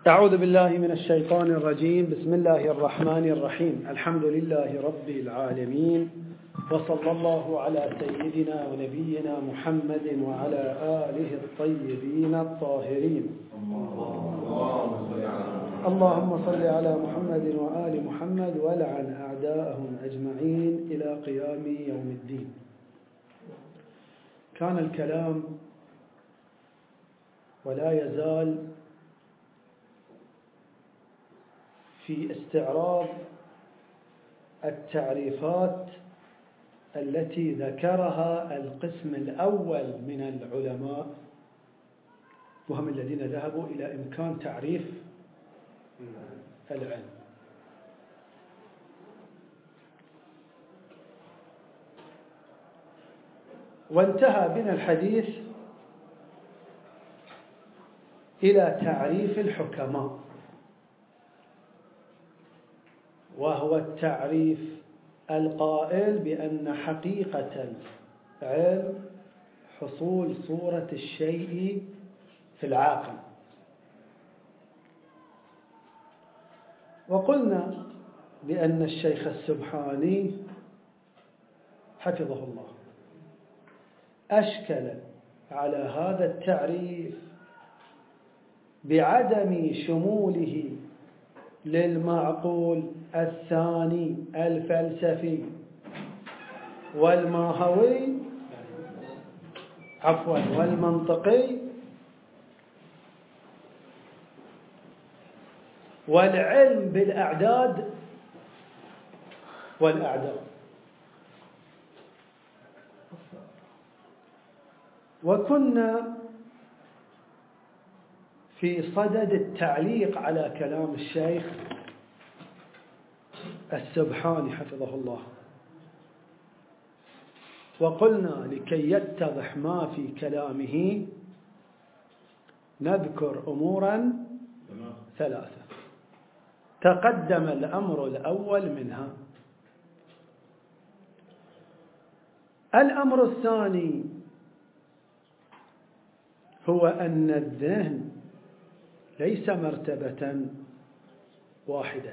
أعوذ بالله من الشيطان الرجيم. بسم الله الرحمن الرحيم. الحمد لله رب العالمين، وصلى الله على سيدنا ونبينا محمد وعلى آله الطيبين الطاهرين. اللهم صل على محمد وآل محمد ولعن أعداءهم أجمعين إلى قيام يوم الدين. كان الكلام ولا يزال في استعراض التعريفات التي ذكرها القسم الأول من العلماء، وهم الذين ذهبوا إلى إمكان تعريف العلم. وانتهى بنا الحديث إلى تعريف الحكماء، وهو التعريف القائل بأن حقيقة العلم حصول صورة الشيء في العاقل. وقلنا بأن الشيخ السبحاني حفظه الله أشكل على هذا التعريف بعدم شموله للمعقول الثاني الفلسفي والماهوي والمنطقي والعلم بالأعداد والأعداد. وكنا في صدد التعليق على كلام الشيخ السبحاني حفظه الله، وقلنا لكي يتضح ما في كلامه نذكر أمورا ثلاثة. تقدم الأمر الأول منها. الأمر الثاني هو أن الذهن ليس مرتبة واحدة،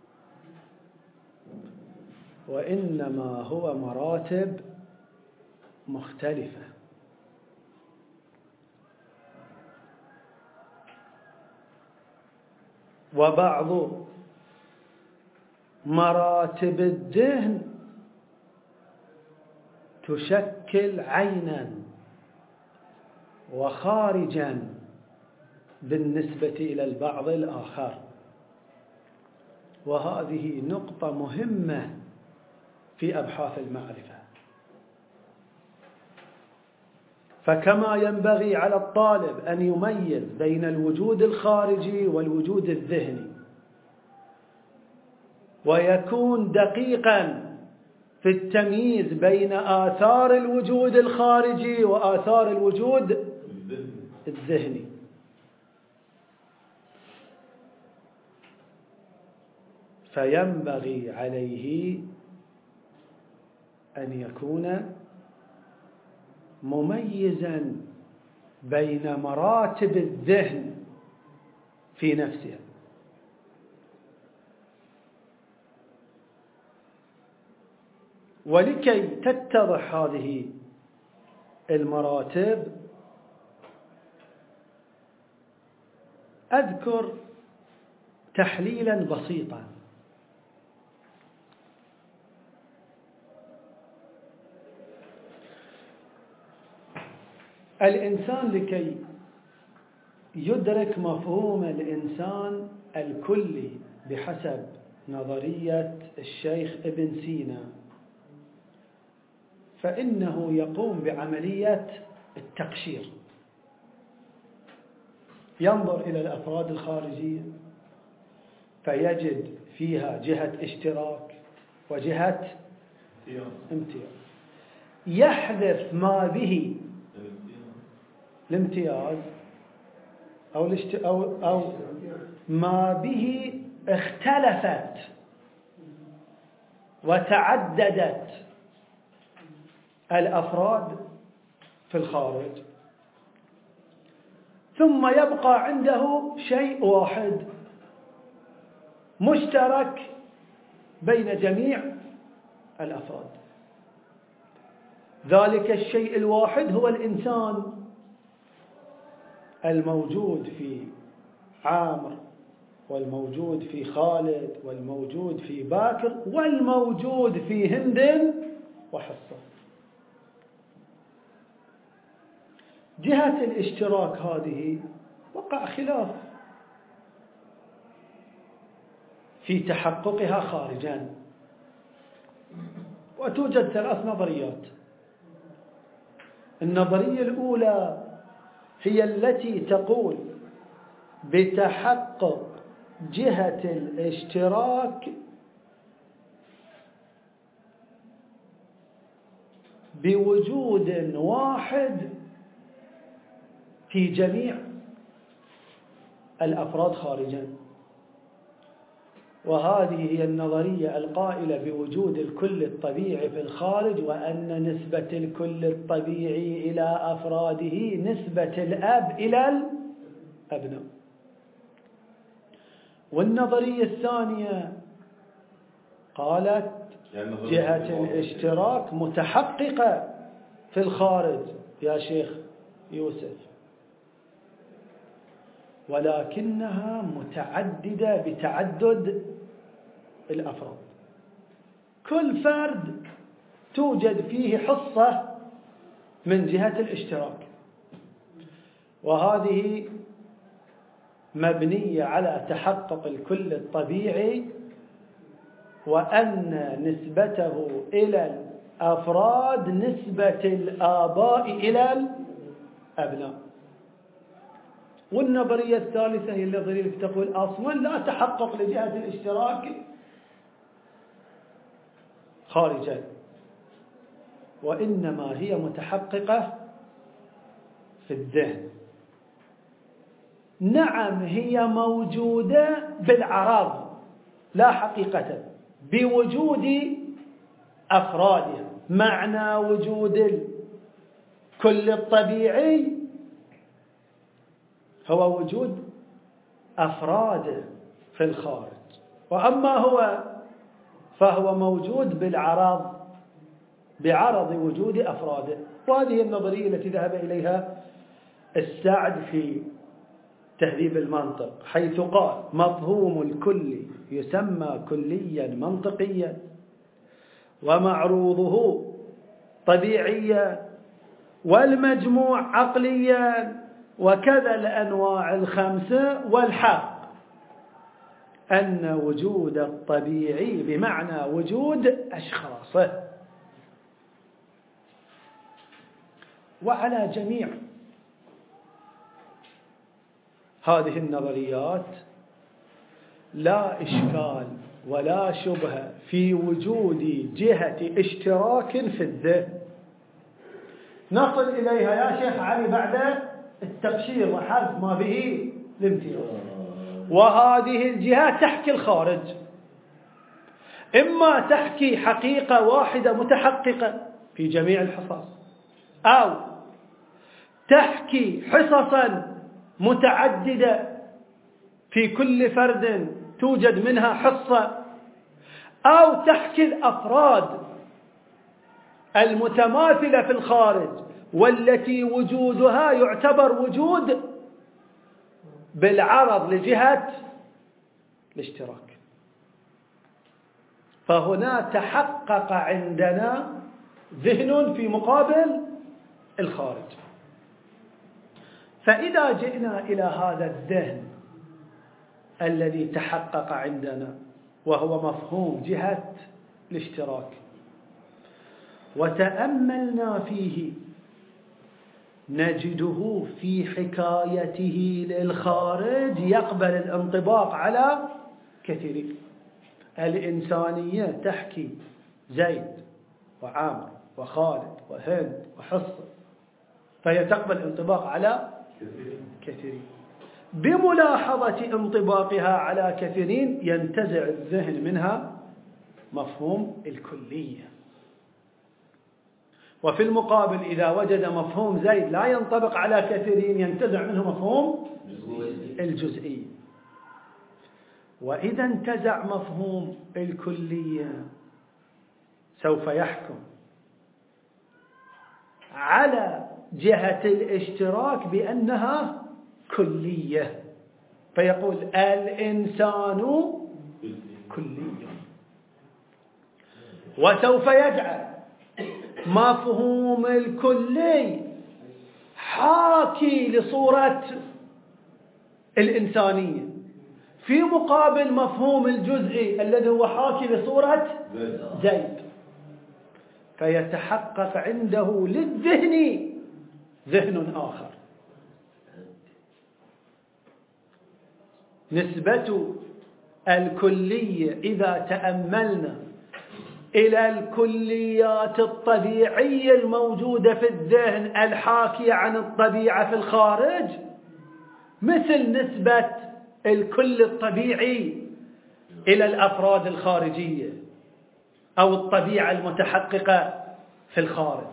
وإنما هو مراتب مختلفة. وبعض مراتب الذهن تشكل عينا وخارجا بالنسبة إلى البعض الآخر، وهذه نقطة مهمة في أبحاث المعرفة. فكما ينبغي على الطالب أن يميز بين الوجود الخارجي والوجود الذهني، ويكون دقيقا في التمييز بين آثار الوجود الخارجي وآثار الوجود الذهني، فينبغي عليه أن يكون مميزا بين مراتب الذهن في نفسها. ولكي تتضح هذه المراتب أذكر تحليلا بسيطا. الإنسان لكي يدرك مفهوم الإنسان الكلي بحسب نظرية الشيخ ابن سينا، فإنه يقوم بعملية التقشير، ينظر إلى الأفراد الخارجية فيجد فيها جهة اشتراك وجهة امتياز، يحذف ما به الامتياز أو ما به اختلفت وتعددت الأفراد في الخارج، ثم يبقى عنده شيء واحد مشترك بين جميع الأفراد. ذلك الشيء الواحد هو الإنسان الموجود في عامر، والموجود في خالد، والموجود في باكر، والموجود في هند وحصة. جهة الاشتراك هذه وقع خلاف في تحققها خارجا، وتوجد 3 نظريات. النظرية الأولى هي التي تقول بتحقق جهة الاشتراك بوجود واحد في جميع الأفراد خارجا، وهذه هي النظرية القائلة بوجود الكل الطبيعي في الخارج، وأن نسبة الكل الطبيعي إلى أفراده نسبة الأب إلى الأبناء. والنظرية الثانية قالت جهة الاشتراك متحققة في الخارج يا شيخ يوسف، ولكنها متعددة بتعدد الأفراد. كل فرد توجد فيه حصة من جهة الاشتراك، وهذه مبنية على تحقق الكل الطبيعي، وأن نسبته إلى الأفراد نسبة الآباء إلى الأبناء. والنظرية الثالثة هي النظرية التي تقول أصلا لا تحقق لجهة الاشتراك خارجا، وإنما هي متحققة في الذهن. نعم هي موجودة بالعرض لا حقيقة بوجود أفرادها. معنى وجود الكل الطبيعي هو وجود أفراده في الخارج، وأما هو فهو موجود بالعرض بعرض وجود أفراده. وهذه النظرية التي ذهب إليها السعد في تهذيب المنطق، حيث قال مفهوم الكل يسمى كليا منطقيا، ومعروضه طبيعيا، والمجموع عقليا، وكذا الأنواع 5. والحق أن وجود الطبيعي بمعنى وجود أشخاصه. وعلى جميع هذه النظريات لا إشكال ولا شبهة في وجود جهة اشتراك في الذهن نصل إليها يا شيخ علي بعد التبشير وحذف ما به الامتياز. وهذه الجهات تحكي الخارج، إما تحكي حقيقة واحدة متحققة في جميع الحصص، أو تحكي حصصا متعددة في كل فرد توجد منها حصة، أو تحكي الأفراد المتماثلة في الخارج والتي وجودها يعتبر وجود بالعرض لجهة الاشتراك. فهنا تحقق عندنا ذهن في مقابل الخارج. فإذا جئنا إلى هذا الذهن الذي تحقق عندنا وهو مفهوم جهة الاشتراك، وتأملنا فيه، نجده في حكايته للخارج يقبل الانطباق على كثيرين. الإنسانية تحكي زيد وعامر وخالد وهند وحصة، فهي تقبل الانطباق على كثيرين. بملاحظة انطباقها على كثيرين ينتزع الذهن منها مفهوم الكلية، وفي المقابل إذا وجد مفهوم زيد لا ينطبق على كثيرين ينتزع منه مفهوم الجزئي. وإذا انتزع مفهوم الكلية سوف يحكم على جهة الاشتراك بأنها كلية، فيقول الإنسان كلي، وسوف يجعل مفهوم الكلي حاكي لصورة الإنسانية في مقابل مفهوم الجزئي الذي هو حاكي لصورة زيد، فيتحقق عنده للذهن ذهن آخر. نسبة الكلية إذا تأملنا إلى الكليات الطبيعية الموجودة في الذهن الحاكية عن الطبيعة في الخارج مثل نسبة الكل الطبيعي إلى الأفراد الخارجية أو الطبيعة المتحققة في الخارج.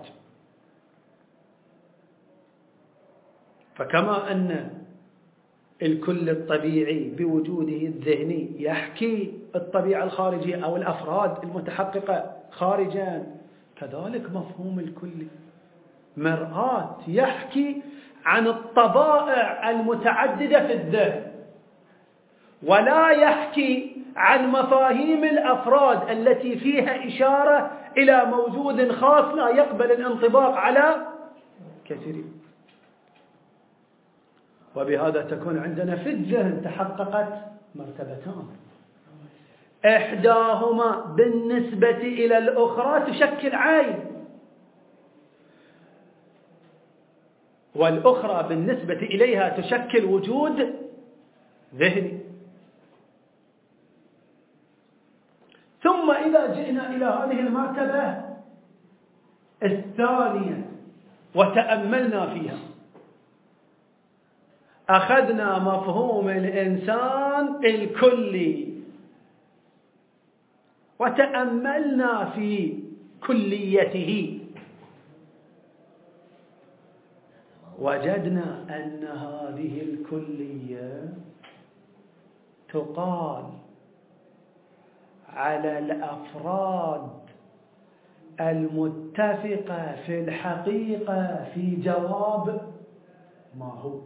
فكما أن الكل الطبيعي بوجوده الذهني يحكي الطبيعة الخارجية أو الأفراد المتحققة خارجا، كذلك مفهوم الكلي مرآة يحكي عن الطبائع المتعددة في الذهن، ولا يحكي عن مفاهيم الأفراد التي فيها إشارة إلى موجود خاص لا يقبل الانطباق على كثيرين. وبهذا تكون عندنا في الذهن تحققت مرتبتان، إحداهما بالنسبة إلى الأخرى تشكل عين، والأخرى بالنسبة إليها تشكل وجود ذهني. ثم إذا جئنا إلى هذه المرتبة الثانية وتأملنا فيها، أخذنا مفهوم الإنسان الكلي وتأملنا في كليته، وجدنا أن هذه الكلية تقال على الأفراد المتفقة في الحقيقة في جواب ما هو،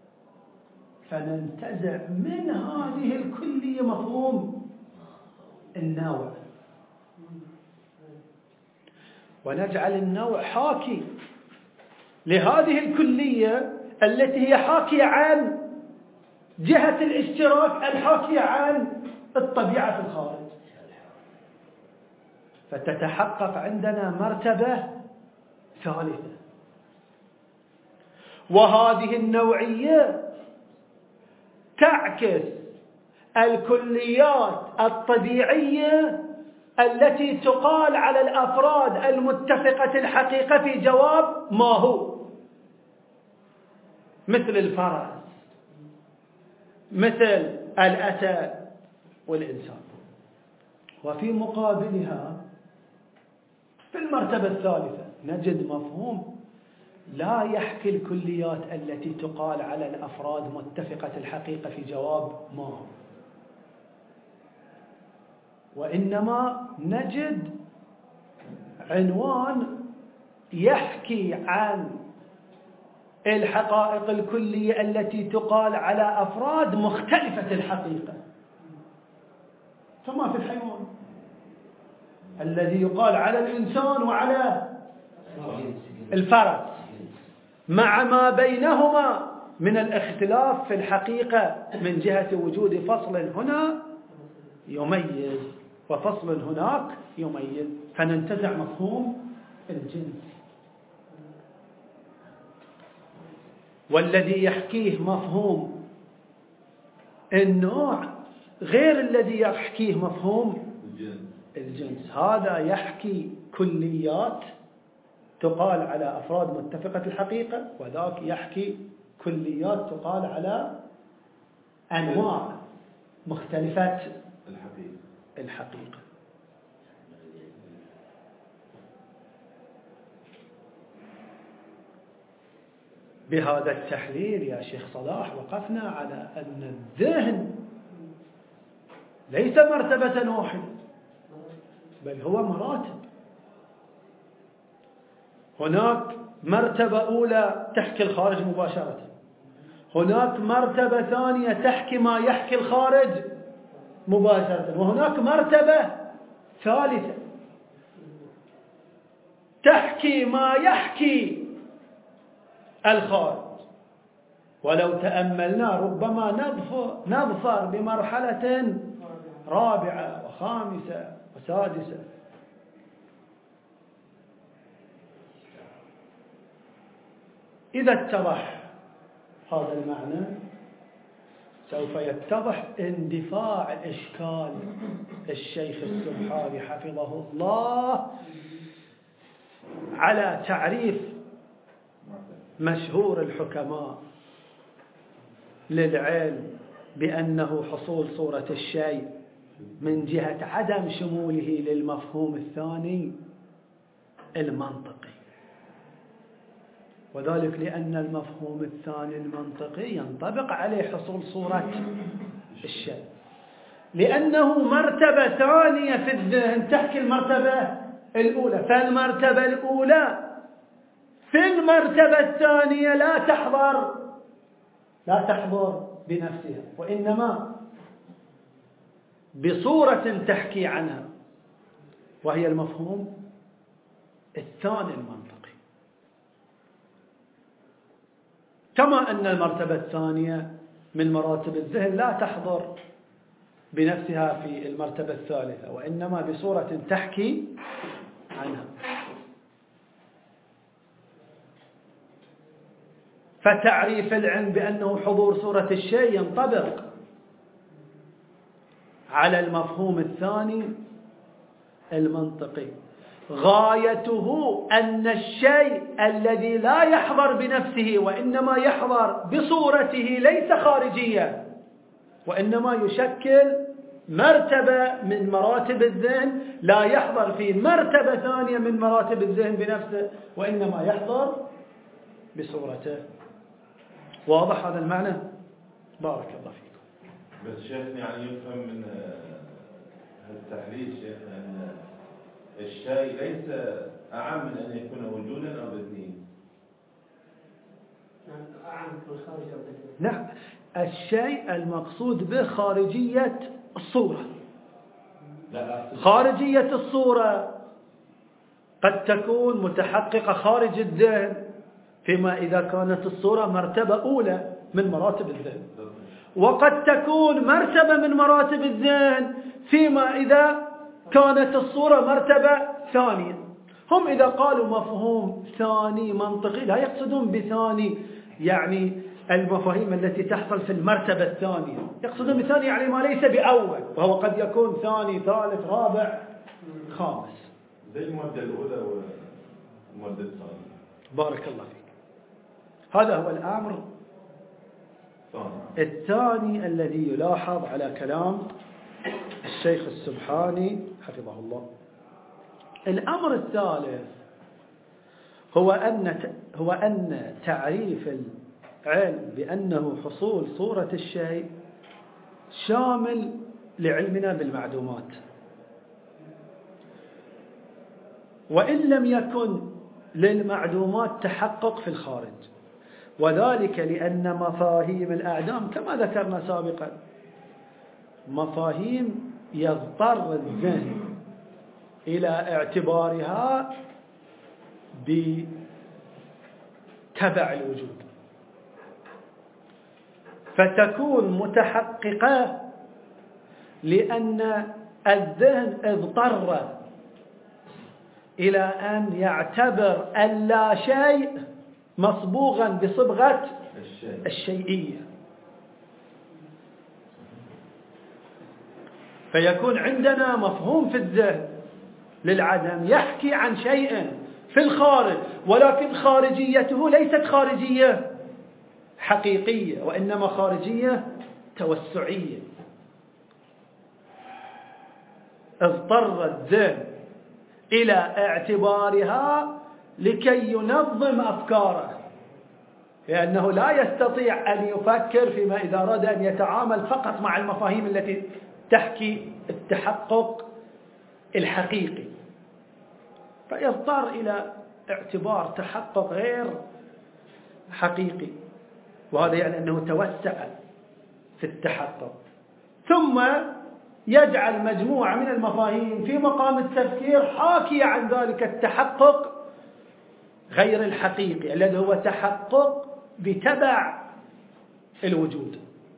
فننتزع من هذه الكلية مفهوم النوع، ونجعل النوع حاكي لهذه الكلية التي هي حاكية عن جهة الاشتراك الحاكية عن الطبيعة في الخارج. فتتحقق عندنا مرتبة ثالثة، وهذه النوعية تعكس الكليات الطبيعية التي تقال على الأفراد المتفقة الحقيقة في جواب ما هو، مثل الفرس، مثل الأسد والإنسان. وفي مقابلها في المرتبة الثالثة نجد مفهوم لا يحكي الكليات التي تقال على الأفراد متفقة الحقيقة في جواب ما هو، وإنما نجد عنوان يحكي عن الحقائق الكلية التي تقال على أفراد مختلفة الحقيقة، كما في الحيوان الذي يقال على الإنسان وعلى الفرس، مع ما بينهما من الاختلاف في الحقيقة من جهة وجود فصل هنا يميز وفصل هناك يميز، فننتزع مفهوم الجنس. والذي يحكيه مفهوم النوع غير الذي يحكيه مفهوم الجنس، هذا يحكي كليات تقال على أفراد متفقة الحقيقة، وذاك يحكي كليات تقال على أنواع مختلفة الحقيقة. بهذا التحليل يا شيخ صلاح وقفنا على أن الذهن ليس مرتبة واحدة، بل هو مراتب. هناك مرتبة أولى تحكي الخارج مباشرة، هناك مرتبة ثانية تحكي ما يحكي الخارج مباشرة، وهناك مرتبة ثالثة تحكي ما يحكي الخارج. ولو تأملنا ربما نظفر بمرحلة رابعة وخامسة وسادسة. إذا اتضح هذا المعنى سوف يتضح اندفاع إشكال الشيخ السبحاني حفظه الله على تعريف مشهور الحكماء للعلم بأنه حصول صورة الشيء من جهة عدم شموله للمفهوم الثاني المنطقي، وذلك لأن المفهوم الثاني المنطقي ينطبق عليه حصول صورة الشيء، لأنه مرتبة ثانية في الذهن تحكي المرتبة الأولى، فالمرتبة الأولى في المرتبة الثانية لا تحضر بنفسها، وإنما بصورة تحكي عنها، وهي المفهوم الثاني المنطقي. كما أن المرتبة الثانية من مراتب الذهن لا تحضر بنفسها في المرتبة الثالثة، وإنما بصورة تحكي عنها. فتعريف العلم بأنه حضور صورة الشيء ينطبق على المفهوم الثاني المنطقي، غايته أن الشيء الذي لا يحضر بنفسه وإنما يحضر بصورته ليس خارجية، وإنما يشكل مرتبة من مراتب الذهن، لا يحضر في مرتبة ثانية من مراتب الذهن بنفسه، وإنما يحضر بصورته. واضح هذا المعنى؟ بارك الله فيكم. بس شيخنا يعني يفهم من التحليل شيخنا أن الشيء ليس أعم من أن يكون وجودا أو ضديا. أعم من خارج أو ضديا. نعم، الشيء المقصود به خارجية الصورة. خارجية الصورة قد تكون متحققة خارج الذهن، فيما إذا كانت الصورة مرتبة أولى من مراتب الذهن، وقد تكون مرتبة من مراتب الذهن فيما إذا كانت الصورة مرتبة ثانية. هم إذا قالوا مفهوم ثاني منطقي لا يقصدون بثاني يعني المفاهيم التي تحصل في المرتبة الثانية، يقصدون بثاني يعني ما ليس بأول، وهو قد يكون ثاني ثالث رابع خامس، زي المادة الأولى والمادة الثانية. بارك الله فيك. هذا هو الأمر الثاني الذي يلاحظ على كلام الشيخ السبحاني حفظه الله. الأمر الثالث هو أن تعريف العلم بأنه حصول صورة الشيء شامل لعلمنا بالمعدومات، وإن لم يكن للمعدومات تحقق في الخارج، وذلك لأن مفاهيم الأعدام كما ذكرنا سابقا مفاهيم يضطر الذهن إلى اعتبارها بتبع الوجود، فتكون متحققة لأن الذهن اضطر إلى أن يعتبر اللا شيء مصبوغا بصبغة الشيئية، فيكون عندنا مفهوم في الذهن للعدم يحكي عن شيء في الخارج، ولكن خارجيته ليست خارجية حقيقية، وإنما خارجية توسعية. اضطر الذهن إلى اعتبارها لكي ينظم أفكاره، لأنه لا يستطيع أن يفكر فيما إذا أراد أن يتعامل فقط مع المفاهيم التي تحكي التحقق الحقيقي، فيضطر إلى اعتبار تحقق غير حقيقي، وهذا يعني أنه توسع في التحقق، ثم يجعل مجموعة من المفاهيم في مقام التفكير حاكية عن ذلك التحقق غير الحقيقي الذي هو تحقق بتبع الوجود.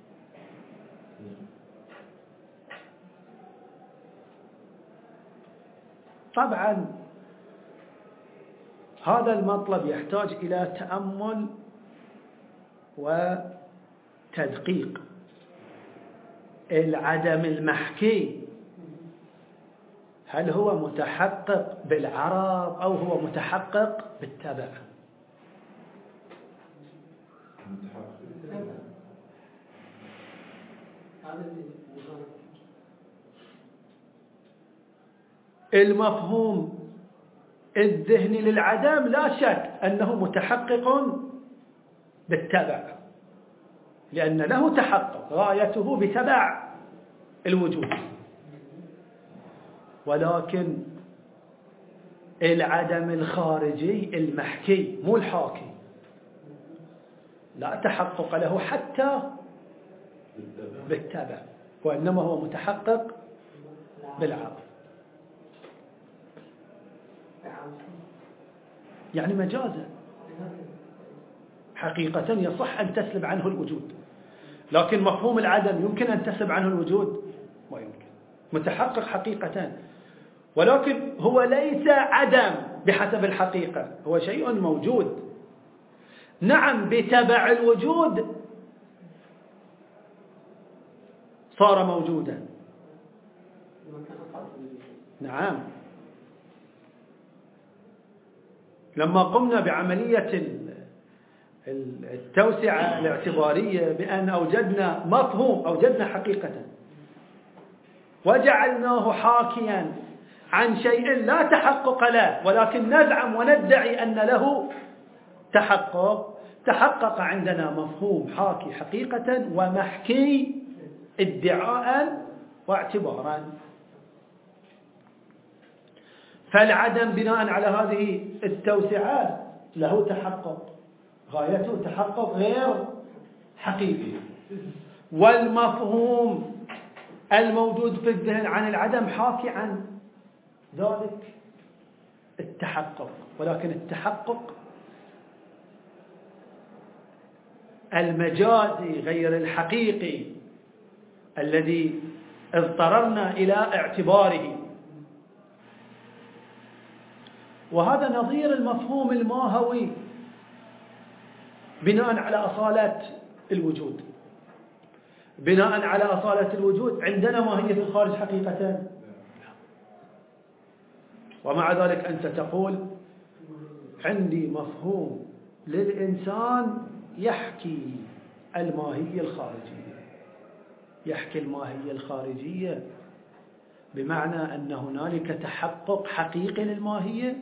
طبعا هذا المطلب يحتاج إلى تأمل وتدقيق. العدم المحكي هل هو متحقق بالعرض أو هو متحقق بالتبع؟ المفهوم الذهني للعدم لا شك أنه متحقق بالتبع، لأن له تحقق غايته بتبع الوجود، ولكن العدم الخارجي المحكي مو الحاكي لا تحقق له حتى بالتبع، وإنما هو متحقق بالعرض، يعني مجازا. حقيقة يصح أن تسلب عنه الوجود، لكن مفهوم العدم يمكن أن تسلب عنه الوجود؟ ما يمكن. متحقق حقيقة، ولكن هو ليس عدم بحسب الحقيقة، هو شيء موجود. نعم بتبع الوجود صار موجودا، نعم. لما قمنا بعملية التوسعة الاعتبارية بأن أوجدنا مفهوم، أوجدنا حقيقة وجعلناه حاكيا عن شيء لا تحقق له، ولكن نزعم وندعي أن له تحقق عندنا مفهوم حاكي حقيقة ومحكي ادعاء واعتبارا. فالعدم بناء على هذه التوسعات له تحقق، غايته تحقق غير حقيقي، والمفهوم الموجود في الذهن عن العدم حاكي عن ذلك التحقق، ولكن التحقق المجازي غير الحقيقي الذي اضطررنا إلى اعتباره. وهذا نظير المفهوم الماهوي بناء على أصالة الوجود. بناء على أصالة الوجود عندنا ماهية الخارج حقيقة، ومع ذلك أنت تقول عندي مفهوم للإنسان يحكي الماهية الخارجية. يحكي الماهية الخارجية بمعنى أن هنالك تحقق حقيقي للماهية،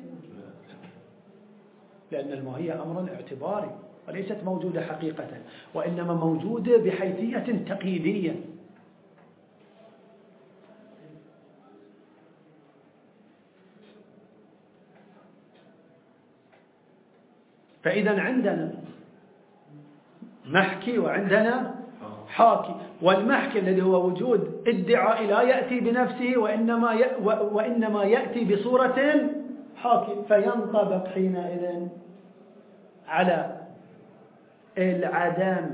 لأن الماهية أمر اعتباري وليست موجودة حقيقة، وإنما موجودة بحيثية تقييدية. فإذا عندنا محكي وعندنا حاكي، والمحكي الذي هو وجود ادعاء لا يأتي بنفسه وإنما يأتي بصورة حاكي، فينطبق حينئذ على العدم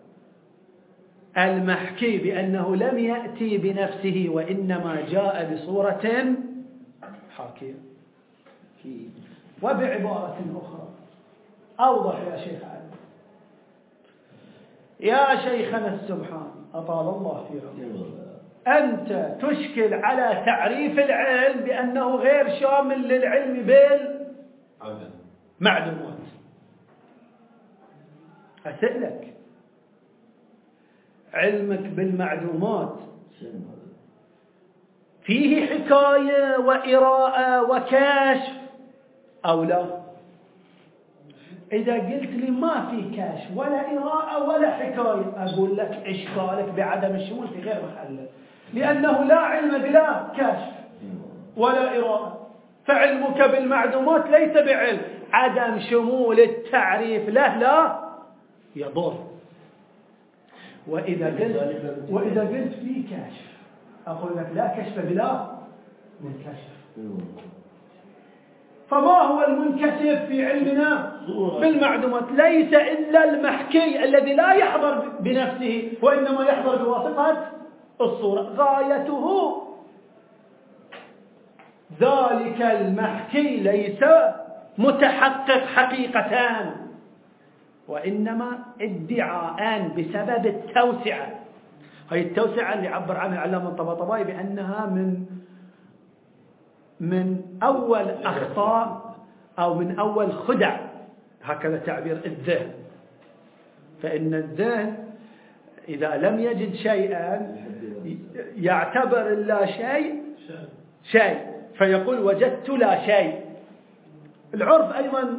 المحكي بأنه لم يأتي بنفسه وإنما جاء بصورة حاكية. وبعبارة أخرى أوضح يا شيخ علي، يا شيخنا السبحان أطال الله في عمرك، أنت تشكل على تعريف العلم بأنه غير شامل للعلم بالمعلومات. أسألك، علمك بالمعلومات فيه حكاية وإراءة وكشف أو لا؟ إذا قلت لي ما في كشف ولا إراءة ولا حكاية، أقول لك إشكالك بعدم الشمول في غير محله، لأنه لا علم بلا كشف ولا إراءة، فعلمك بالمعدومات ليس بعلم. عدم شمول التعريف له لا يضر. وإذا قلت في كشف أقول لك لا كشف بلا منكشف. فما هو المنكشف في علمنا بالمعدومات؟ ليس إلا المحكي الذي لا يحضر بنفسه وإنما يحضر بواسطة الصورة. غايته ذلك المحكي ليس متحقق حقيقة، وإنما ادعاء بسبب التوسعة. هذه التوسعة اللي عبر عنها العلامة الطباطبائي بأنها من أول أخطاء أو من أول خدع، هكذا تعبير الذهن. فإن الذهن إذا لم يجد شيئا يعتبر اللا شيء شيء، فيقول وجدت لا شيء. العرف أيضا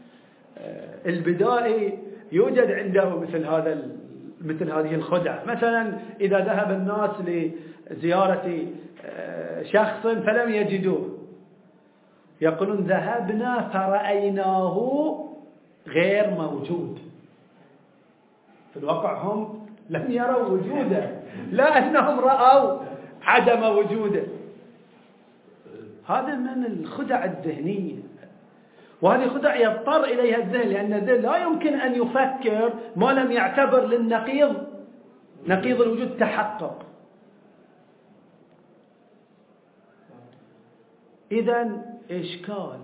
البدائي يوجد عنده مثل هذه الخدع. مثلا إذا ذهب الناس لزيارة شخص فلم يجدوه، يقولون ذهبنا فرأيناه غير موجود. في الواقع هم لم يروا وجوده، لا أنهم رأوا عدم وجوده. هذا من الخدع الذهنية، وهذه خدع يضطر إليها الذهن، لأن الذهن لا يمكن أن يفكر ما لم يعتبر للنقيض نقيض الوجود تحقق. إذن إشكال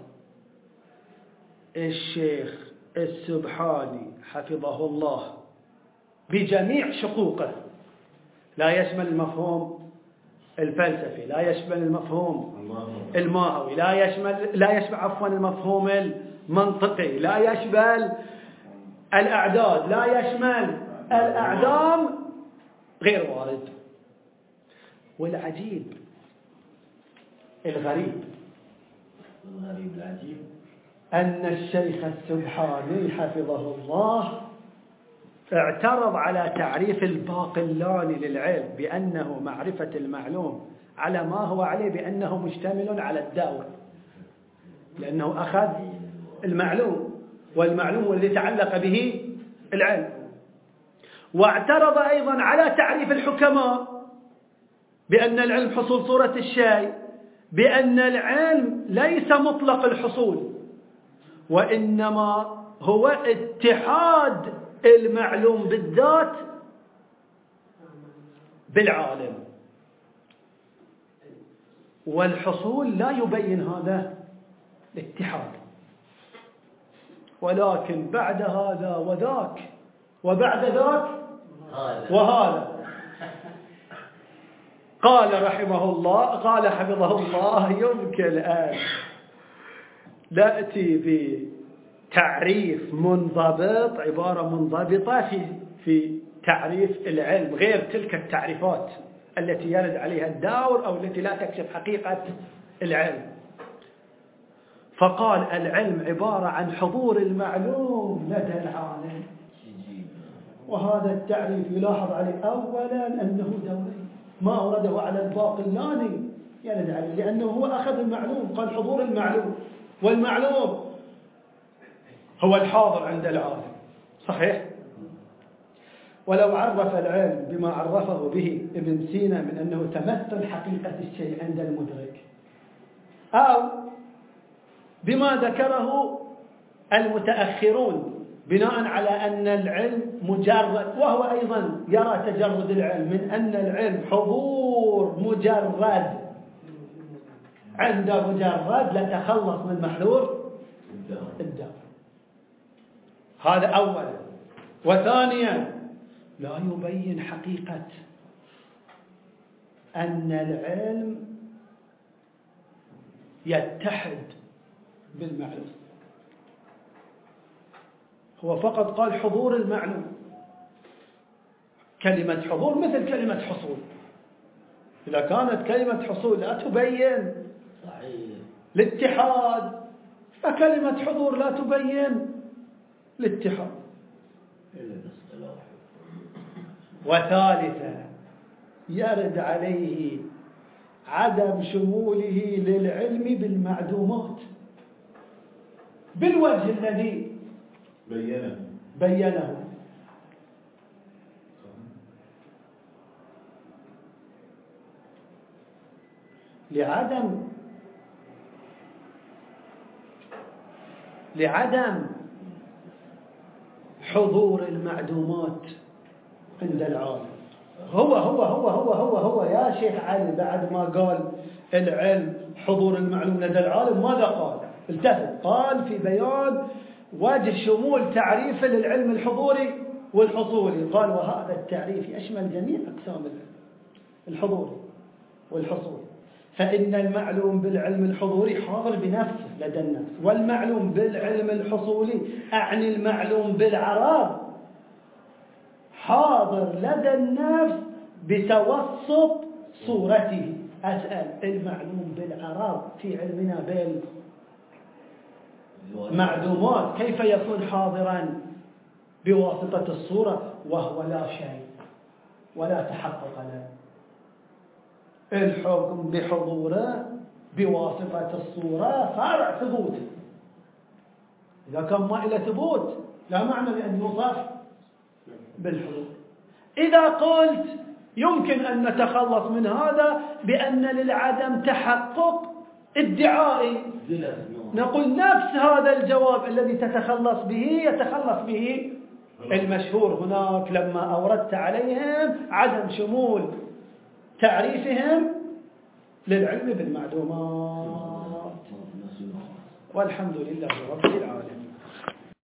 الشيخ السبحاني حفظه الله بجميع شقوقه، لا يشمل المفهوم الفلسفي، لا يشمل المفهوم الماهوي، لا يشمل عفوا المفهوم المنطقي، لا يشمل الأعداد، لا يشمل الأعدام، غير وارد. والعجيب الغريب العجيب أن الشيخ السبحاني حفظه الله اعترض على تعريف الباقلاني للعلم بأنه معرفة المعلوم على ما هو عليه، بأنه مشتمل على الدور، لأنه أخذ المعلوم، والمعلوم هو الذي تعلق به العلم. واعترض أيضا على تعريف الحكماء بأن العلم حصول صورة الشيء، بأن العلم ليس مطلق الحصول، وإنما هو اتحاد المعلوم بالذات بالعالم، والحصول لا يبين هذا الاتحاد. ولكن بعد هذا وذاك وبعد ذاك وهذا قال رحمه الله، قال حفظه الله، يمكن أن نأتي بتعريف منضبط، عبارة منضبطة في تعريف العلم، غير تلك التعريفات التي يرد عليها الدور أو التي لا تكشف حقيقة العلم. فقال العلم عبارة عن حضور المعلوم لدى العالم، وهذا التعريف يلاحظ عليه أولا أنه دوري، ما أورده على الباقلاني يرد عليه، لأنه هو أخذ المعلوم، قال حضور المعلوم، والمعلوم هو الحاضر عند العالم، صحيح؟ ولو عرف العلم بما عرفه به ابن سينا من أنه تمثل حقيقة الشيء عند المدرك، أو بما ذكره المتأخرون بناء على أن العلم مجرد، وهو أيضا يرى تجرد العلم من أن العلم حضور مجرد، عند مجرد لتخلص من محذور الدار. هذا أولا. وثانيا لا يبين حقيقة أن العلم يتحد بالمعلوم، هو فقط قال حضور المعلوم. كلمة حضور مثل كلمة حصول، إذا كانت كلمة حصول لا تبين الاتحاد، فكلمة حضور لا تبين الاتحاد. وثالثا يرد عليه عدم شموله للعلم بالمعدومات بالوجه الذي بينه. لعدم حضور المعدومات عند العالم. هو يا شيخ علي بعد ما قال العلم حضور المعلوم لدى العالم ماذا قال؟ التفت، قال في بيان وجه شمول تعريفه للعلم الحضوري والحصولي، قال وهذا التعريف يشمل جميع أقسام العلم الحضوري والحصولي، فإن المعلوم بالعلم الحضوري حاضر بنفسه لدى النفس، والمعلوم بالعلم الحصولي أعني المعلوم بالعراض حاضر لدى النفس بتوسط صورته. أسأل، المعلوم بالعراض في علمنا بالمعلومات كيف يكون حاضرا بواسطة الصورة وهو لا شيء ولا تحقق له؟ الحكم بحضوره بواسطة الصورة فرع ثبوته. إذا كان ما إلى ثبوت لا معنى لأن يوصف بالحضور. إذا قلت يمكن أن نتخلص من هذا بأن للعدم تحقق ادعائي، نقول نفس هذا الجواب الذي تتخلص به يتخلص به المشهور هناك لما أوردت عليهم عدم شمول تعريفهم للعلم بالمعلومات. والحمد لله رب العالمين.